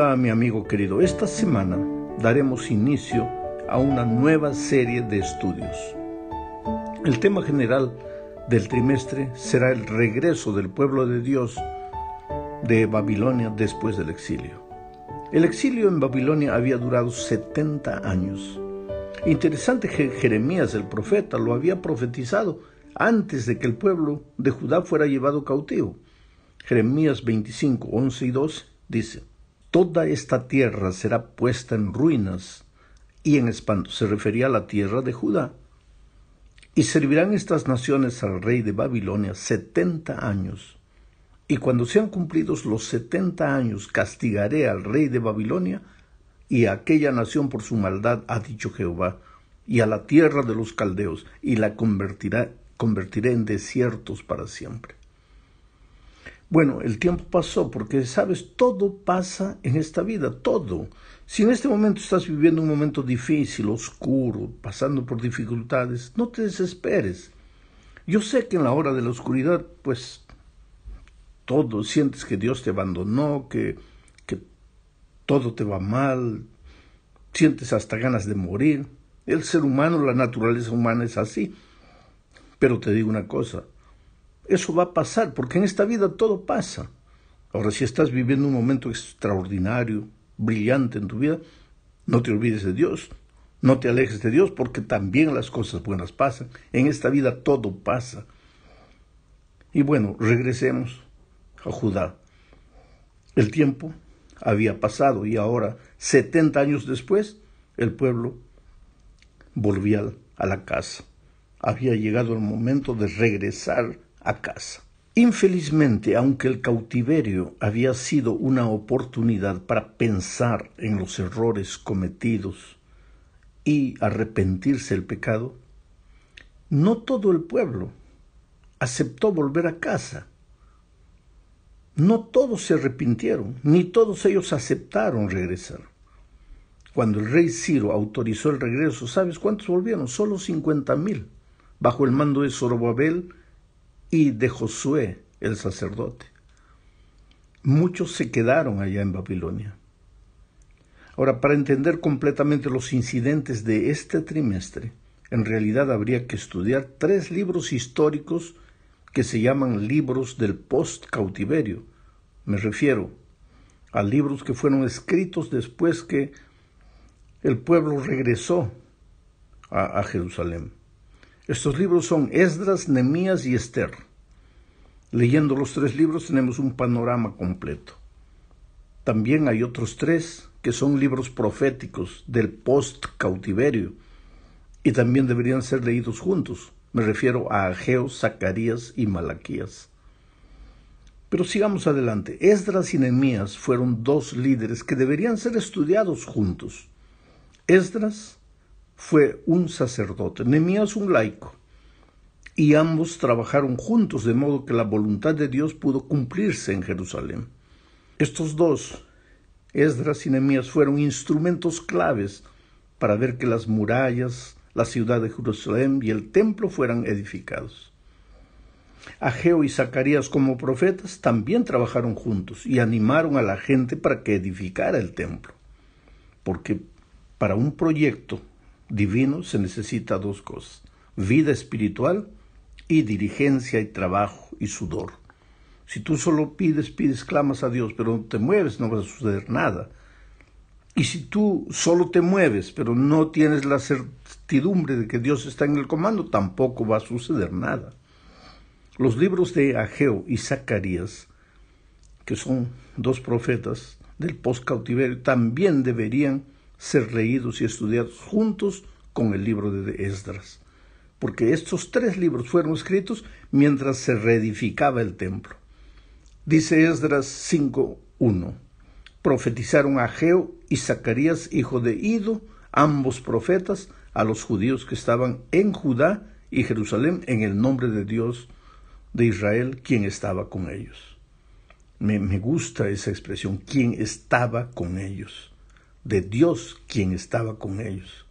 Hola mi amigo querido, esta semana daremos inicio a una nueva serie de estudios. El tema general del trimestre será el regreso del pueblo de Dios de Babilonia después del exilio. El exilio en Babilonia había durado 70 años. Interesante que Jeremías el profeta lo había profetizado antes de que el pueblo de Judá fuera llevado cautivo. Jeremías 25, 11 y 12 dice: toda esta tierra será puesta en ruinas y en espanto. Se refería a la tierra de Judá. Y servirán estas naciones al rey de Babilonia 70 años. Y cuando sean cumplidos los 70 años, castigaré al rey de Babilonia y a aquella nación por su maldad, ha dicho Jehová, y a la tierra de los caldeos, y la convertiré en desiertos para siempre. Bueno, el tiempo pasó porque, sabes, todo pasa en esta vida, todo. Si en este momento estás viviendo un momento difícil, oscuro, pasando por dificultades, no te desesperes. Yo sé que en la hora de la oscuridad, pues, todo, sientes que Dios te abandonó, que todo te va mal, sientes hasta ganas de morir. El ser humano, la naturaleza humana es así. Pero te digo una cosa, eso va a pasar, porque en esta vida todo pasa. Ahora, si estás viviendo un momento extraordinario, brillante en tu vida, no te olvides de Dios, no te alejes de Dios, porque también las cosas buenas pasan. En esta vida todo pasa. Y bueno, regresemos a Judá. El tiempo había pasado y ahora, 70 años después, el pueblo volvía a la casa. Había llegado el momento de regresar a casa. Infelizmente, aunque el cautiverio había sido una oportunidad para pensar en los errores cometidos y arrepentirse del pecado, no todo el pueblo aceptó volver a casa. No todos se arrepintieron, ni todos ellos aceptaron regresar. Cuando el rey Ciro autorizó el regreso, ¿sabes cuántos volvieron? Solo 50,000, bajo el mando de Zorobabel y de Josué, el sacerdote. Muchos se quedaron allá en Babilonia. Ahora, para entender completamente los incidentes de este trimestre, en realidad habría que estudiar 3 libros históricos que se llaman libros del post-cautiverio. Me refiero a libros que fueron escritos después que el pueblo regresó a Jerusalén. Estos libros son Esdras, Nehemías y Esther. Leyendo los 3 libros tenemos un panorama completo. También hay otros 3 que son libros proféticos del post-cautiverio y también deberían ser leídos juntos. Me refiero a Ageo, Zacarías y Malaquías. Pero sigamos adelante. Esdras y Nehemías fueron 2 líderes que deberían ser estudiados juntos. Esdras fue un sacerdote, Nehemías un laico, y ambos trabajaron juntos de modo que la voluntad de Dios pudo cumplirse en Jerusalén. Estos 2, Esdras y Nehemías, fueron instrumentos claves para ver que las murallas, la ciudad de Jerusalén y el templo fueran edificados. Ageo y Zacarías, como profetas, también trabajaron juntos y animaron a la gente para que edificara el templo, porque para un proyecto divino se necesita 2 cosas: vida espiritual y diligencia y trabajo y sudor. Si tú solo pides, clamas a Dios, pero no te mueves, no va a suceder nada. Y si tú solo te mueves, pero no tienes la certidumbre de que Dios está en el comando, tampoco va a suceder nada. Los libros de Ageo y Zacarías, que son 2 profetas del post-cautiverio, también deberían ser leídos y estudiados juntos con el libro de Esdras, porque estos 3 libros fueron escritos mientras se reedificaba el templo. Dice Esdras 5:1, profetizaron Ageo y Zacarías, hijo de Ido, ambos profetas, a los judíos que estaban en Judá y Jerusalén en el nombre de Dios de Israel, quien estaba con ellos. Me gusta esa expresión, quien estaba con ellos. De Dios quien estaba con ellos.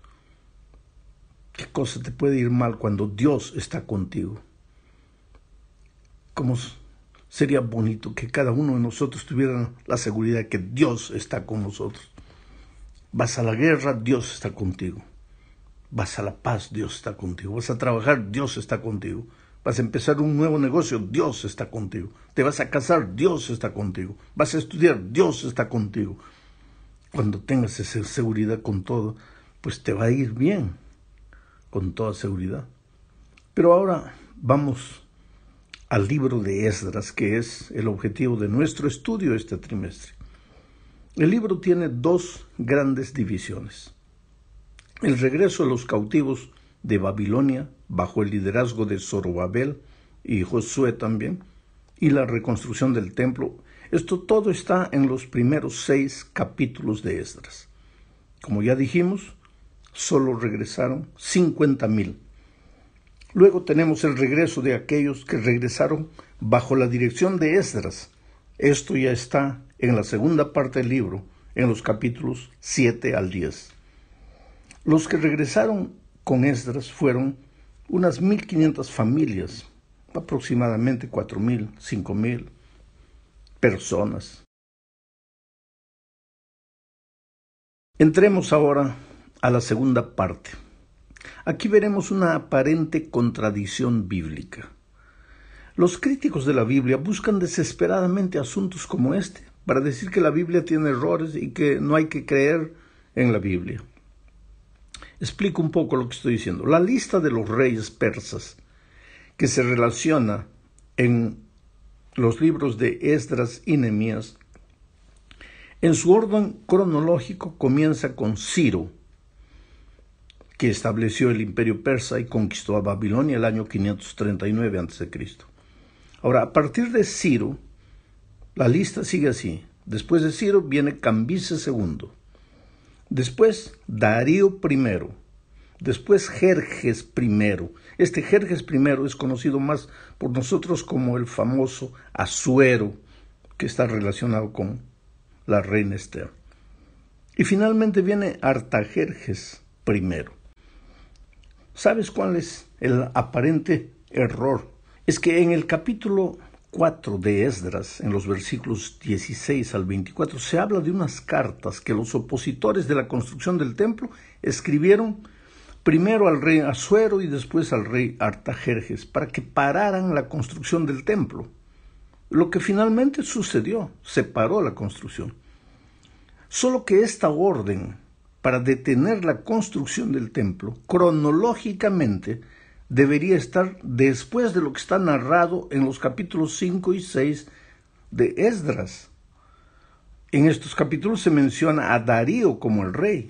¿Qué cosa te puede ir mal cuando Dios está contigo? Como sería bonito que cada uno de nosotros tuviera la seguridad de que Dios está con nosotros. Vas a la guerra, Dios está contigo. Vas a la paz, Dios está contigo. Vas a trabajar, Dios está contigo. Vas a empezar un nuevo negocio, Dios está contigo. Te vas a casar, Dios está contigo. Vas a estudiar, Dios está contigo. Cuando tengas esa seguridad con todo, pues te va a ir bien, con toda seguridad. Pero ahora vamos al libro de Esdras, que es el objetivo de nuestro estudio este trimestre. El libro tiene dos grandes divisiones. El regreso de los cautivos de Babilonia, bajo el liderazgo de Zorobabel y Josué también, y la reconstrucción del templo. Esto todo está en los primeros 6 capítulos de Esdras. Como ya dijimos, solo regresaron 50,000. Luego tenemos el regreso de aquellos que regresaron bajo la dirección de Esdras. Esto ya está en la segunda parte del libro, en los capítulos 7 al 10. Los que regresaron con Esdras fueron unas 1,500 familias, aproximadamente 4,000, 5,000 personas. Entremos ahora a la segunda parte. Aquí veremos una aparente contradicción bíblica. Los críticos de la Biblia buscan desesperadamente asuntos como este para decir que la Biblia tiene errores y que no hay que creer en la Biblia. Explico un poco lo que estoy diciendo. La lista de los reyes persas que se relaciona en los libros de Esdras y Nehemías, en su orden cronológico comienza con Ciro, que estableció el imperio persa y conquistó a Babilonia el año 539 a.C. Ahora, a partir de Ciro, la lista sigue así. Después de Ciro viene Cambises II. Después Darío I. Después Jerjes I. Este Jerjes I es conocido más por nosotros como el famoso Asuero, que está relacionado con la reina Esther. Y finalmente viene Artajerjes I. ¿Sabes cuál es el aparente error? Es que en el capítulo 4 de Esdras, en los versículos 16 al 24, se habla de unas cartas que los opositores de la construcción del templo escribieron primero al rey Asuero y después al rey Artajerjes para que pararan la construcción del templo. Lo que finalmente sucedió, se paró la construcción. Solo que esta orden para detener la construcción del templo, cronológicamente, debería estar después de lo que está narrado en los capítulos 5 y 6 de Esdras. En estos capítulos se menciona a Darío como el rey.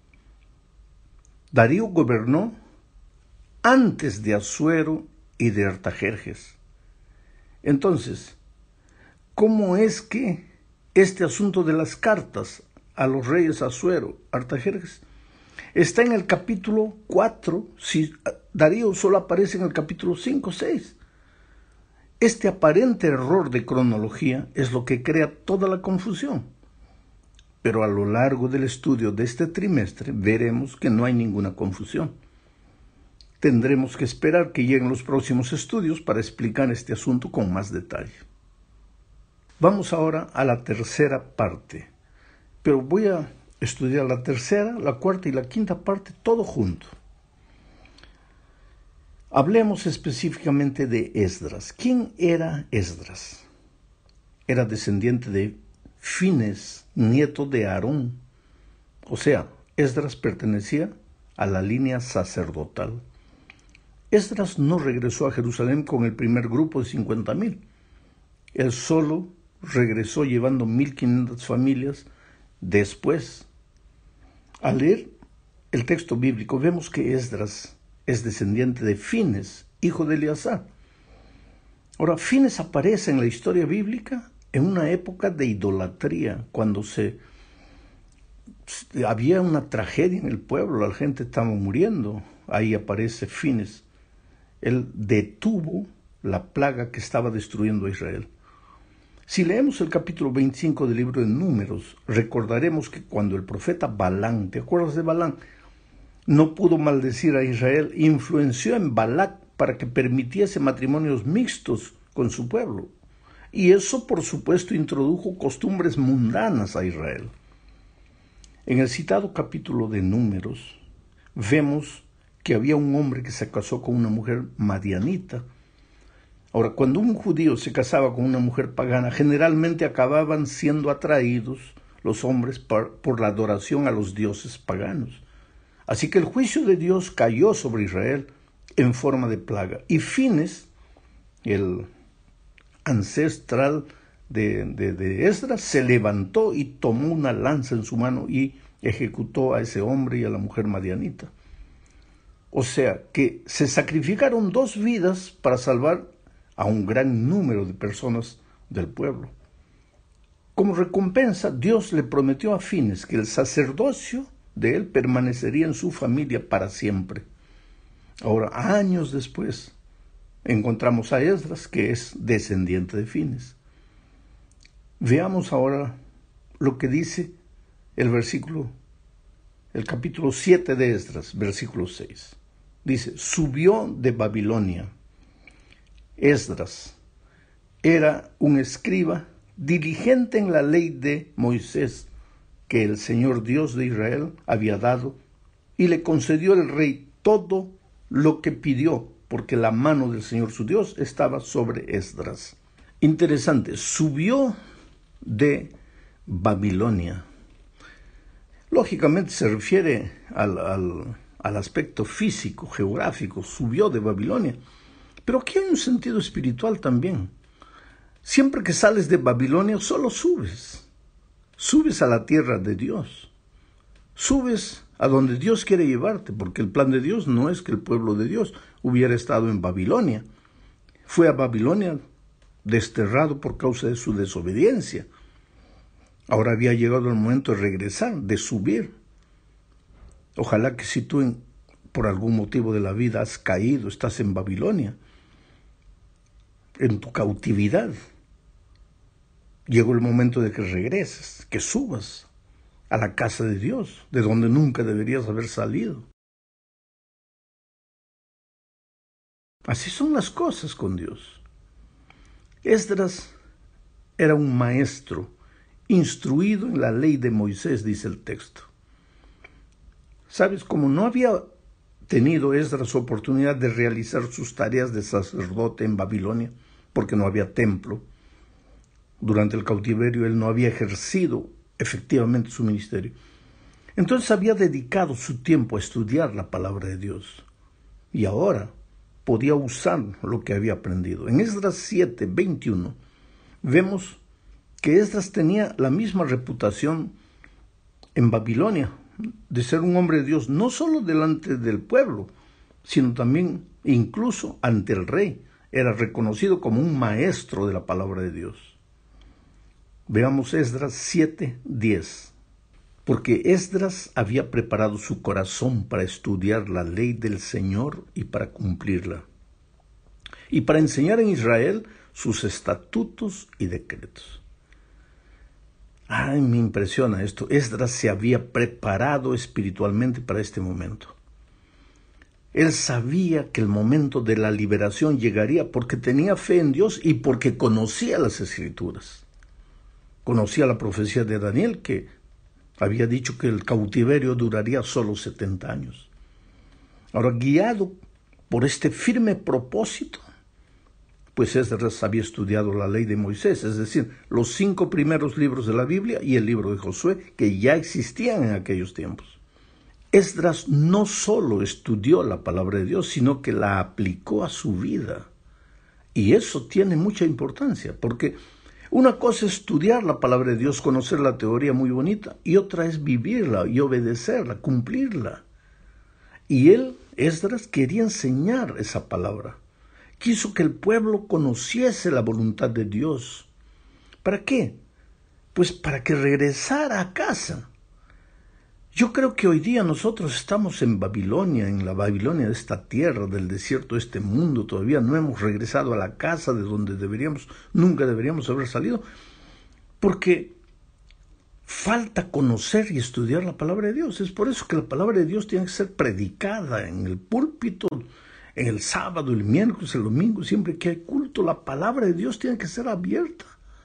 Darío gobernó antes de Asuero y de Artajerjes. Entonces, ¿cómo es que este asunto de las cartas a los reyes Asuero, Artajerjes, está en el capítulo 4, si Darío solo aparece en el capítulo 5, 6? Este aparente error de cronología es lo que crea toda la confusión. Pero a lo largo del estudio de este trimestre veremos que no hay ninguna confusión. Tendremos que esperar que lleguen los próximos estudios para explicar este asunto con más detalle. Vamos ahora a la tercera parte, pero voy a estudiar la tercera, la cuarta y la quinta parte todo junto. Hablemos específicamente de Esdras. ¿Quién era Esdras? Era descendiente de Fines, nieto de Aarón. O sea, Esdras pertenecía a la línea sacerdotal. Esdras no regresó a Jerusalén con el primer grupo de 50,000. Él solo regresó llevando 1,500 familias después. Al leer el texto bíblico vemos que Esdras es descendiente de Fines, hijo de Eleazar. Ahora, Fines aparece en la historia bíblica en una época de idolatría, cuando había una tragedia en el pueblo, la gente estaba muriendo. Ahí aparece Fines. Él detuvo la plaga que estaba destruyendo a Israel. Si leemos el capítulo 25 del libro de Números, recordaremos que cuando el profeta Balán, ¿te acuerdas de Balán?, no pudo maldecir a Israel, influenció en Balac para que permitiese matrimonios mixtos con su pueblo. y eso por supuesto introdujo costumbres mundanas a Israel. En el citado capítulo de Números vemos que había un hombre que se casó con una mujer madianita. Ahora, cuando un judío se casaba con una mujer pagana, generalmente acababan siendo atraídos los hombres por la adoración a los dioses paganos. Así que el juicio de Dios cayó sobre Israel en forma de plaga. Y Fines, el ancestral de Esdras, se levantó y tomó una lanza en su mano y ejecutó a ese hombre y a la mujer madianita. O sea, que se sacrificaron 2 vidas para salvar a un gran número de personas del pueblo. Como recompensa, Dios le prometió a Fines que el sacerdocio de él permanecería en su familia para siempre. Ahora, años después, encontramos a Esdras, que es descendiente de Fines. Veamos ahora lo que dice el capítulo 7 de Esdras, versículo 6. Dice, subió de Babilonia. Esdras era un escriba diligente en la ley de Moisés, que el Señor Dios de Israel había dado, y le concedió el rey todo lo que pidió, porque la mano del Señor su Dios estaba sobre Esdras. Interesante, subió de Babilonia. Lógicamente se refiere al aspecto físico, geográfico, subió de Babilonia. Pero aquí hay un sentido espiritual también. Siempre que sales de Babilonia, solo subes. Subes a la tierra de Dios. Subes a donde Dios quiere llevarte, porque el plan de Dios no es que el pueblo de Dios hubiera estado en Babilonia. Fue a Babilonia desterrado por causa de su desobediencia. Ahora había llegado el momento de regresar, de subir. Ojalá que si tú por algún motivo de la vida has caído, estás en Babilonia, en tu cautividad, llegó el momento de que regreses, que subas a la casa de Dios, de donde nunca deberías haber salido. Así son las cosas con Dios. Esdras era un maestro, instruido en la ley de Moisés, dice el texto. ¿Sabes? Como no había tenido Esdras oportunidad de realizar sus tareas de sacerdote en Babilonia, porque no había templo, durante el cautiverio él no había ejercido efectivamente su ministerio. Entonces había dedicado su tiempo a estudiar la palabra de Dios. Y ahora podía usar lo que había aprendido. En Esdras 7:21 vemos que Esdras tenía la misma reputación en Babilonia, de ser un hombre de Dios, no solo delante del pueblo, sino también incluso ante el rey. Era reconocido como un maestro de la palabra de Dios. Veamos Esdras 7:10. Porque Esdras había preparado su corazón para estudiar la ley del Señor y para cumplirla, y para enseñar en Israel sus estatutos y decretos. Ay, me impresiona esto. Esdras se había preparado espiritualmente para este momento. Él sabía que el momento de la liberación llegaría porque tenía fe en Dios y porque conocía las Escrituras. Conocía la profecía de Daniel, que había dicho que el cautiverio duraría solo 70 años. Ahora, guiado por este firme propósito, pues Esdras había estudiado la ley de Moisés, es decir, los 5 primeros libros de la Biblia y el libro de Josué, que ya existían en aquellos tiempos. Esdras no solo estudió la palabra de Dios, sino que la aplicó a su vida. Y eso tiene mucha importancia, porque una cosa es estudiar la palabra de Dios, conocer la teoría muy bonita, y otra es vivirla y obedecerla, cumplirla. Y Esdras, quería enseñar esa palabra. Quiso que el pueblo conociese la voluntad de Dios. ¿Para qué? Pues para que regresara a casa. Yo creo que hoy día nosotros estamos en Babilonia, en la Babilonia de esta tierra, del desierto de este mundo. Todavía no hemos regresado a la casa de donde nunca deberíamos haber salido, porque falta conocer y estudiar la palabra de Dios. Es por eso que la palabra de Dios tiene que ser predicada en el púlpito, en el sábado, el miércoles, el domingo, siempre que hay culto, la palabra de Dios tiene que ser abierta.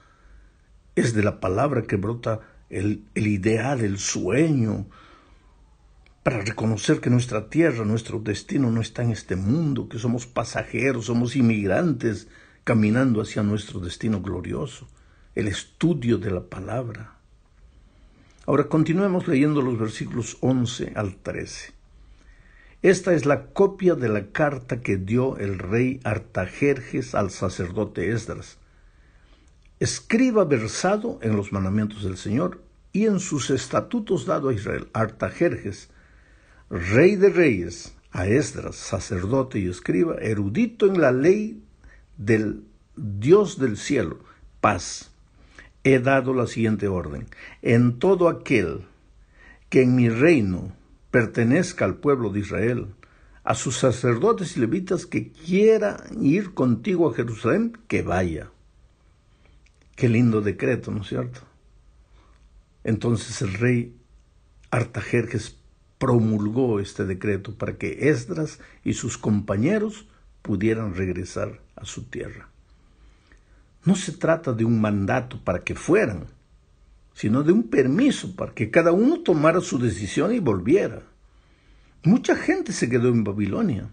Es de la palabra que brota el ideal, el sueño, para reconocer que nuestra tierra, nuestro destino no está en este mundo, que somos pasajeros, somos inmigrantes caminando hacia nuestro destino glorioso. El estudio de la palabra. Ahora continuemos leyendo los versículos 11 al 13. Esta es la copia de la carta que dio el rey Artajerjes al sacerdote Esdras, escriba versado en los mandamientos del Señor y en sus estatutos dado a Israel. Artajerjes, rey de reyes, a Esdras, sacerdote y escriba, erudito en la ley del Dios del cielo, paz. He dado la siguiente orden: en todo aquel que en mi reino pertenezca al pueblo de Israel, a sus sacerdotes y levitas que quieran ir contigo a Jerusalén, que vaya. Qué lindo decreto, ¿no es cierto? Entonces el rey Artajerjes promulgó este decreto para que Esdras y sus compañeros pudieran regresar a su tierra. No se trata de un mandato para que fueran, sino de un permiso para que cada uno tomara su decisión y volviera. Mucha gente se quedó en Babilonia.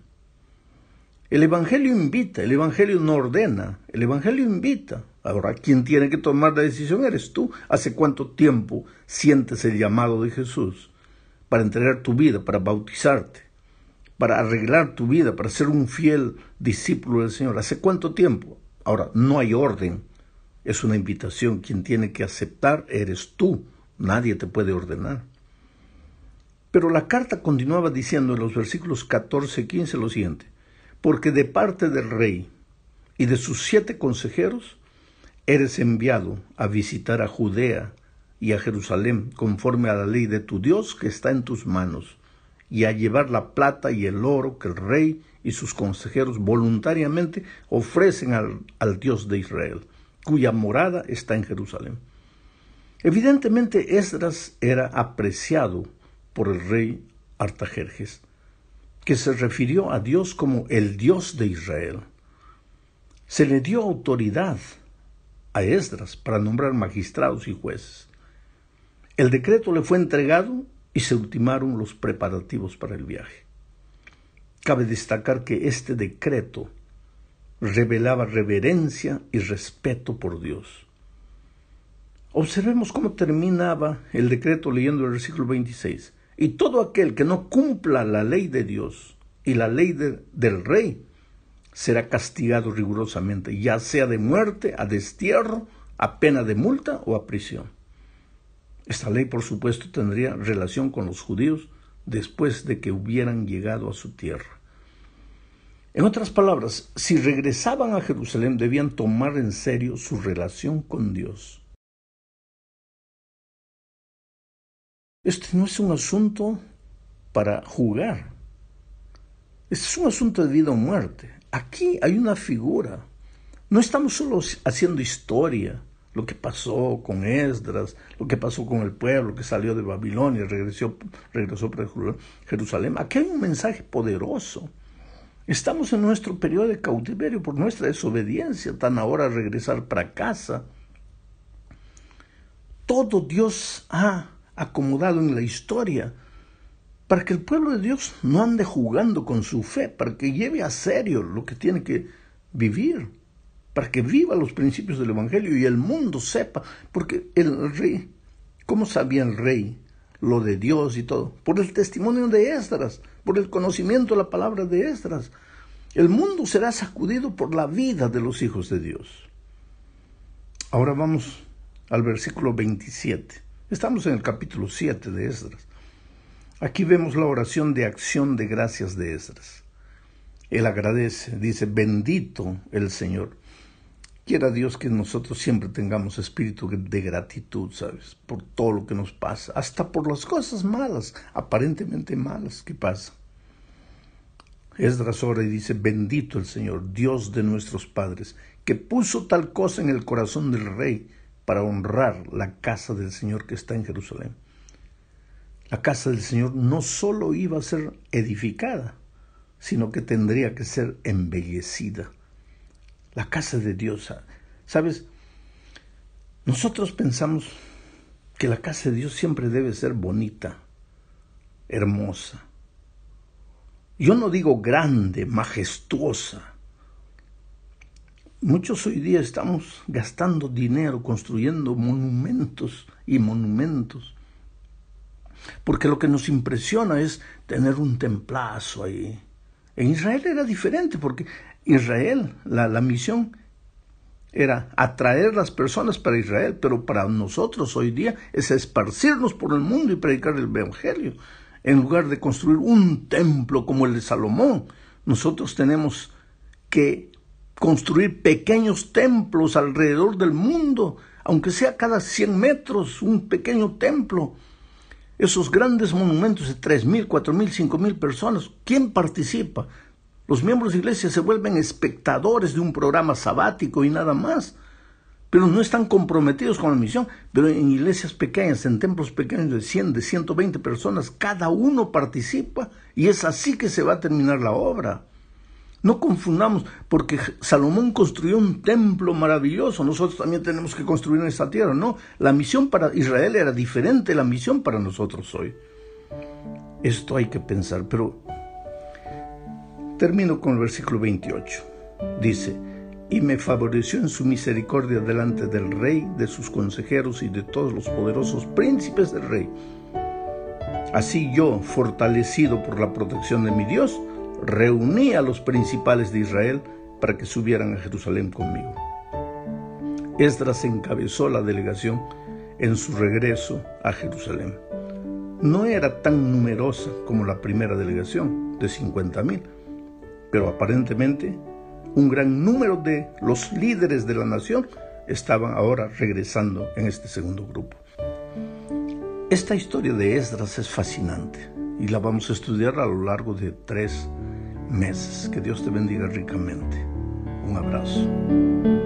El Evangelio invita, el Evangelio no ordena, el Evangelio invita. Ahora, quien tiene que tomar la decisión eres tú. ¿Hace cuánto tiempo sientes el llamado de Jesús para entregar tu vida, para bautizarte, para arreglar tu vida, para ser un fiel discípulo del Señor? ¿Hace cuánto tiempo? Ahora, no hay orden, es una invitación. Quien tiene que aceptar eres tú, nadie te puede ordenar. Pero la carta continuaba diciendo en los versículos 14 y 15 lo siguiente: porque de parte del rey y de sus 7 consejeros eres enviado a visitar a Judea y a Jerusalén conforme a la ley de tu Dios que está en tus manos, y a llevar la plata y el oro que el rey y sus consejeros voluntariamente ofrecen al Dios de Israel, cuya morada está en Jerusalén. Evidentemente Esdras era apreciado por el rey Artajerjes, que se refirió a Dios como el Dios de Israel. Se le dio autoridad a Esdras para nombrar magistrados y jueces. El decreto le fue entregado y se ultimaron los preparativos para el viaje. Cabe destacar que este decreto revelaba reverencia y respeto por Dios. Observemos cómo terminaba el decreto leyendo el versículo 26. Y todo aquel que no cumpla la ley de Dios y la ley del rey será castigado rigurosamente, ya sea de muerte, a destierro, a pena de multa o a prisión. Esta ley, por supuesto, tendría relación con los judíos después de que hubieran llegado a su tierra. En otras palabras, si regresaban a Jerusalén, debían tomar en serio su relación con Dios. Este no es un asunto para jugar. Este es un asunto de vida o muerte. Aquí hay una figura. No estamos solo haciendo historia, lo que pasó con Esdras, lo que pasó con el pueblo que salió de Babilonia y regresó para Jerusalén. Aquí hay un mensaje poderoso. Estamos en nuestro periodo de cautiverio por nuestra desobediencia, tan ahora regresar para casa. Todo Dios ha acomodado en la historia para que el pueblo de Dios no ande jugando con su fe, para que lleve a serio lo que tiene que vivir, para que viva los principios del Evangelio y el mundo sepa, porque el rey, ¿cómo sabía el rey lo de Dios y todo? Por el testimonio de Esdras, por el conocimiento de la palabra de Esdras. El mundo será sacudido por la vida de los hijos de Dios. Ahora vamos al versículo 27. Estamos en el capítulo 7 de Esdras. Aquí vemos la oración de acción de gracias de Esdras. Él agradece, dice: bendito el Señor. Quiera Dios que nosotros siempre tengamos espíritu de gratitud, ¿sabes? Por todo lo que nos pasa, hasta por las cosas malas, aparentemente malas que pasan. Esdras ora y dice: bendito el Señor, Dios de nuestros padres, que puso tal cosa en el corazón del rey para honrar la casa del Señor que está en Jerusalén. La casa del Señor no solo iba a ser edificada, sino que tendría que ser embellecida. La casa de Dios, ¿sabes? Nosotros pensamos que la casa de Dios siempre debe ser bonita, hermosa. Yo no digo grande, majestuosa. Muchos hoy día estamos gastando dinero construyendo monumentos y monumentos, porque lo que nos impresiona es tener un templazo ahí. En Israel era diferente, porque Israel, la misión era atraer las personas para Israel, pero para nosotros hoy día es esparcirnos por el mundo y predicar el evangelio. En lugar de construir un templo como el de Salomón, nosotros tenemos que construir pequeños templos alrededor del mundo, aunque sea cada 100 metros, un pequeño templo. Esos grandes monumentos de 3,000, 4,000, 5,000 personas, ¿quién participa? Los miembros de iglesia se vuelven espectadores de un programa sabático y nada más, pero no están comprometidos con la misión. Pero en iglesias pequeñas, en templos pequeños de 100, de 120 personas, cada uno participa y es así que se va a terminar la obra. No confundamos, porque Salomón construyó un templo maravilloso, nosotros también tenemos que construir en esta tierra. No, la misión para Israel era diferente, la misión para nosotros hoy. Esto hay que pensar, pero termino con el versículo 28. Dice: y me favoreció en su misericordia delante del rey, de sus consejeros y de todos los poderosos príncipes del rey. Así yo, fortalecido por la protección de mi Dios, reuní a los principales de Israel para que subieran a Jerusalén conmigo. Esdras encabezó la delegación en su regreso a Jerusalén. No era tan numerosa como la primera delegación, de 50,000, pero aparentemente un gran número de los líderes de la nación estaban ahora regresando en este segundo grupo. Esta historia de Esdras es fascinante y la vamos a estudiar a lo largo de 3 meses. Que Dios te bendiga ricamente. Un abrazo.